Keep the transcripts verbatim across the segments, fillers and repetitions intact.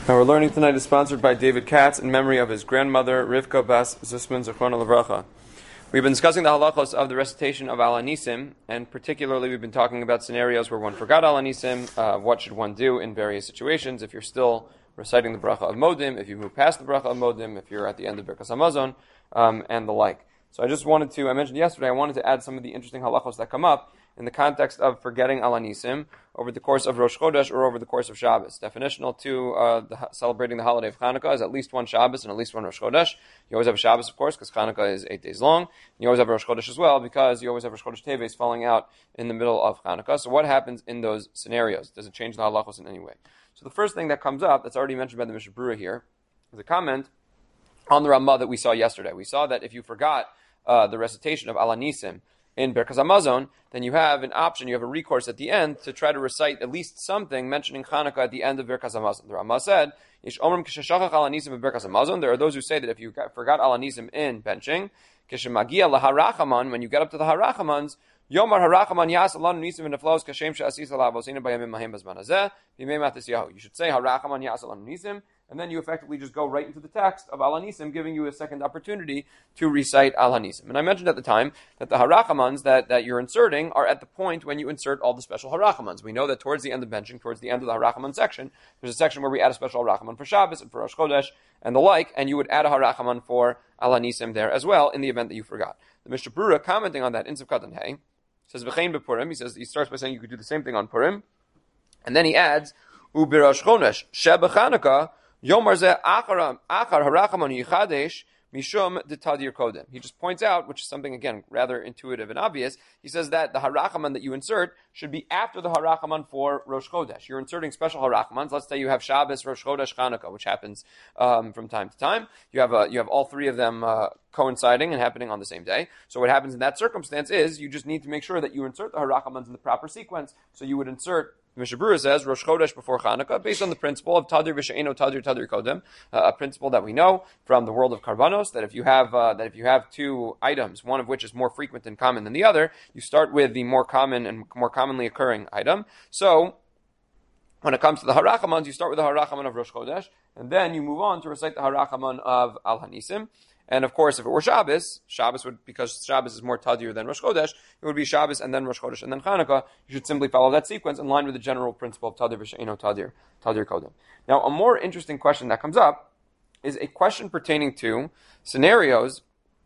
Our learning tonight is sponsored by David Katz in memory of his grandmother, Rivka Bas Zusman Zechrona Livracha. We've been discussing the halachos of the recitation of Al Hanisim, and particularly we've been talking about scenarios where one forgot Al Hanisim, uh, what should one do in various situations if you're still reciting the bracha of Modim, if you move past the bracha of Modim, if you're at the end of Birkas Hamazon, um, and the like. So I just wanted to, I mentioned yesterday, I wanted to add some of the interesting halachos that come up in the context of forgetting Al Hanisim over the course of Rosh Chodesh or over the course of Shabbos. Definitional to uh, the, celebrating the holiday of Chanukah is at least one Shabbos and at least one Rosh Chodesh. You always have a Shabbos, of course, because Chanukah is eight days long. You always have a Rosh Chodesh as well, because you always have Rosh Chodesh Teves falling out in the middle of Chanukah. So what happens in those scenarios? Does it change the halachos in any way? So the first thing that comes up, that's already mentioned by the Mishnah Berurah here, is a comment on the Ramah that we saw yesterday. We saw that if you forgot uh, the recitation of Al Hanisim in Birkas Hamazon, then you have an option, you have a recourse at the end to try to recite at least something mentioning Chanukah at the end of Birkas Hamazon. The Ramah said, Ish omrim k'sheshachach Al Hanisim in Birkas Hamazon. There are those who say that if you got, forgot Al Hanisim in benching, k'shemagia laharachaman, when you get up to the harachamans, Yomar harachaman yas alanu nisim v'neflos kashem she'asis alavosina bayamim mahim bazman hazeh b'mei matisyahu. You should say harachaman yas alanu nisim, and then you effectively just go right into the text of Al Hanisim, giving you a second opportunity to recite Al Hanisim. And I mentioned at the time that the harachamans that, that you're inserting are at the point when you insert all the special harachamans. We know that towards the end of benching, towards the end of the harachaman section, there's a section where we add a special harachaman for Shabbos and for Rosh Chodesh and the like, and you would add a harachaman for Al Hanisim there as well in the event that you forgot. The Mishnah Berurah, commenting on that in Sivkat Hey, says V'chein b'Purim. He says he starts by saying you could do the same thing on Purim, and then he adds U'b'Rosh Chodesh she'b'Chanukah Yomar zeh achar harachaman yichadesh mishum detadir kodem. He just points out, which is something again rather intuitive and obvious. He says that the harachaman that you insert should be after the harachaman for Rosh Chodesh. You're inserting special harachamans. Let's say you have Shabbos, Rosh Chodesh, Chanukah, which happens um, from time to time. You have uh, you have all three of them uh, coinciding and happening on the same day. So what happens in that circumstance is you just need to make sure that you insert the harachamans in the proper sequence. So you would insert, the Mishnah Berurah says, Rosh Chodesh before Chanukah, based on the principle of Tadir v'she'eno Tadir Tadir Kodem, uh, a principle that we know from the world of Karbanos, that if you have uh, that if you have two items, one of which is more frequent and common than the other, you start with the more common and more commonly occurring item. So when it comes to the harachamans, you start with the harachaman of Rosh Chodesh, and then you move on to recite the harachaman of Al Hanisim. And of course, if it were Shabbos, Shabbos would, because Shabbos is more Tadir than Rosh Chodesh, it would be Shabbos and then Rosh Chodesh and then Chanukah. You should simply follow that sequence in line with the general principle of Tadir v'she'eno Tadir, Tadir Kodem. Now, a more interesting question that comes up is a question pertaining to scenarios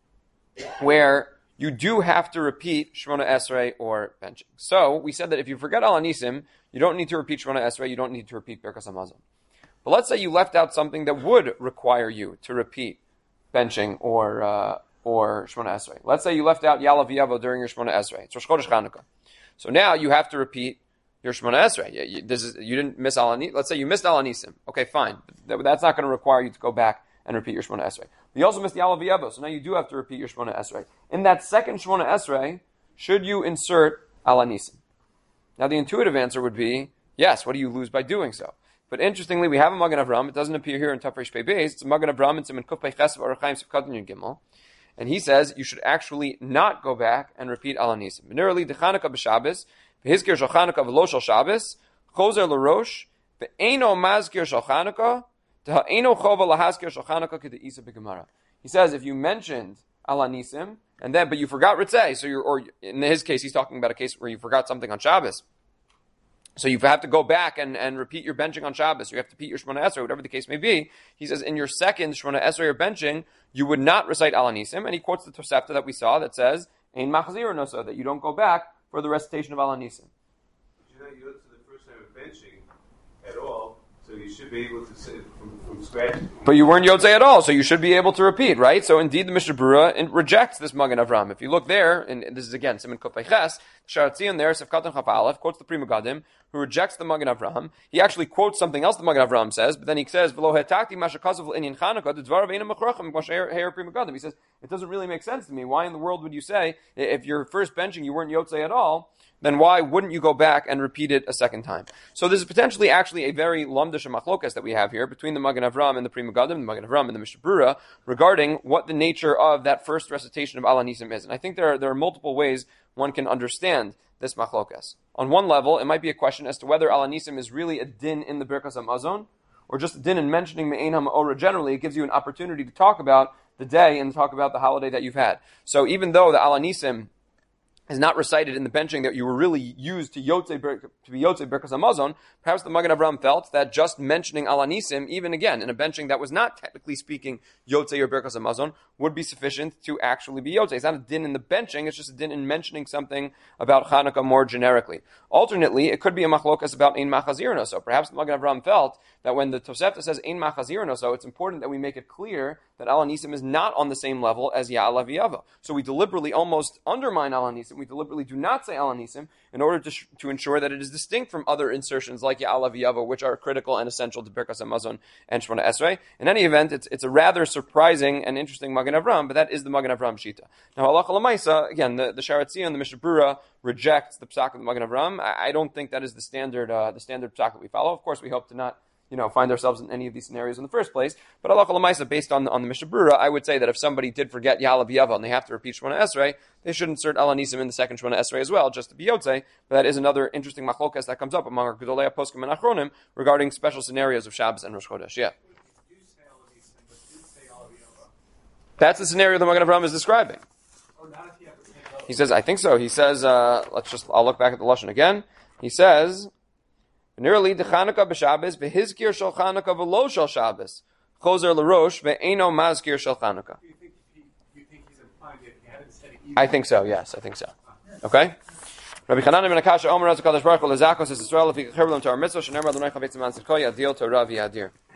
where you do have to repeat Shemona Esrei or benching. So, we said that if you forget Al Hanisim, you don't need to repeat Shemona Esrei, you don't need to repeat Birkas Hamazon. But let's say you left out something that would require you to repeat benching or uh, or Shemona Esrei. Let's say you left out Ya'aleh V'yavo during your Shemona Esrei. It's Rosh Chodesh Chanukah. So now you have to repeat your Shemona Esrei. You, you, this is, you didn't miss Al Hanisim. Let's say you missed Al Hanisim. Okay, fine. That, that's not going to require you to go back and repeat your Shemona Esrei. But you also missed Ya'aleh V'yavo, so now you do have to repeat your Shemona Esrei. In that second Shemona Esrei, should you insert Al Hanisim? Now the intuitive answer would be, yes, what do you lose by doing so? But interestingly, we have a Magen Avraham. It doesn't appear here in Tafresh Pei Beis. It's a Magen Avraham. It's in Kuf Pei Ches Orach Chaim Sivkat Yud Gimel. And he says you should actually not go back and repeat Al Hanisim. Generally, the Chanukah b'Shabbos, v'hizkir shal Chanukah v'lo shal Shabbos, chozer l'rosh, v'eino mazkir shal Chanukah, t'ha'eino chova lahazkir shal Chanukah k'de'isa b'Gemara. He says if you mentioned Al Hanisim, and then, but you forgot Ritzei, so you're, or in his case, he's talking about a case where you forgot something on Shabbos. So you have to go back and, and repeat your benching on Shabbos. You have to repeat your Shemona Esrei, whatever the case may be. He says in your second Shemona Esrei or benching, you would not recite Al Hanisim. And he quotes the Tosefta that we saw that says, Ein machzir nosa, that you don't go back for the recitation of Al Hanisim. But you know, you look to the first time of benching at all, so you should be able to say it from, from scratch. But you weren't Yotzei at all, so you should be able to repeat, right? So indeed the Mishnah Berurah rejects this Magen Avraham. If you look there, and this is again, Siman Kuf Pei Ches, Sharatzion there, Sefkat Chaf Aleph, quotes the Pri Megadim, who rejects the Magen Avraham. He actually quotes something else the Magen Avraham says, but then he says, V'lo hetakti mashakazav l'inyan Chanukah, d'dvarav eina machrochem, m'she'er Pri Megadim. He says, it doesn't really make sense to me. Why in the world would you say, if you're first benching, you weren't Yotzei at all, then why wouldn't you go back and repeat it a second time? So this is potentially actually a very lamdash and machlokas that we have here between the Magen Avraham and the Pri Megadim, the Magen Avraham and the Mishnah Berurah, regarding what the nature of that first recitation of Al Hanisim is. And I think there are, there are multiple ways one can understand this machlokas. On one level, it might be a question as to whether Al Hanisim is really a din in the Birkas Hamazon, or just a din in mentioning Me'ein HaMa'orah generally, it gives you an opportunity to talk about the day and talk about the holiday that you've had. So even though the Ala Nisim is not recited in the benching that you were really used to Yotzei to be Yotzei Birkas Hamazon, perhaps the Magen Avraham felt that just mentioning Ala Nisim, even again in a benching that was not technically speaking Yotzei or Birkas Hamazon, would be sufficient to actually be Yotzei. It's not a din in the benching; it's just a din in mentioning something about Hanukkah more generically. Alternately, it could be a machlokas about Ein Machazir So perhaps the Magen Avraham felt that when the Tosefta says Ein Machazir So, it's important that we make it clear that Ala Nisim is not on the same level as Ya'ala V'Yava. So we deliberately almost undermine Ala Nisim. We deliberately do not say Ala Nisim in order to, sh- to ensure that it is distinct from other insertions like Ya'ala V'Yava, which are critical and essential to Birkas Hamazon and Shemona Esrei. In any event, it's, it's a rather surprising and interesting Magen Avraham, but that is the Magen Avraham Shita. Now, halacha l'maisa, again, the, the Sharat Zion, the Mishnah Berurah rejects the psak of the Magen Avraham. I, I don't think that is the standard, uh, the standard psak that we follow. Of course, we hope to not you know, find ourselves in any of these scenarios in the first place. But halacha l'maisa, based on, on the Mishnah Berurah, I would say that if somebody did forget Ya'ala V'Yava and they have to repeat Shemona Esrei, they should insert Ala Nisim in the second Shemona Esrei as well, just to be Yotzei. But that is another interesting machlokas that comes up among our Gedolei HaPoskim and Achronim regarding special scenarios of Shabbos and Rosh Chodesh. Yeah. That's the scenario the Magen Avraham is describing. He says, I think so. He says, uh, let's just, I'll look back at the Lashon again. He says, Nearly the Chanukah b'Shabbos behizkir shel Chanukah v'lo shel Shabbos chozer l'rosh ve'eno mazkir shel Chanukah. I think so. Yes, I think so. Okay. Rabbi Chanan ben Akasha Omer Azakadosh Baruch Hu lezakos es Yisrael lefi chirlam to our mitzvah shenemar l'nei chavetz man tzedkoya deal to Rav Yadir.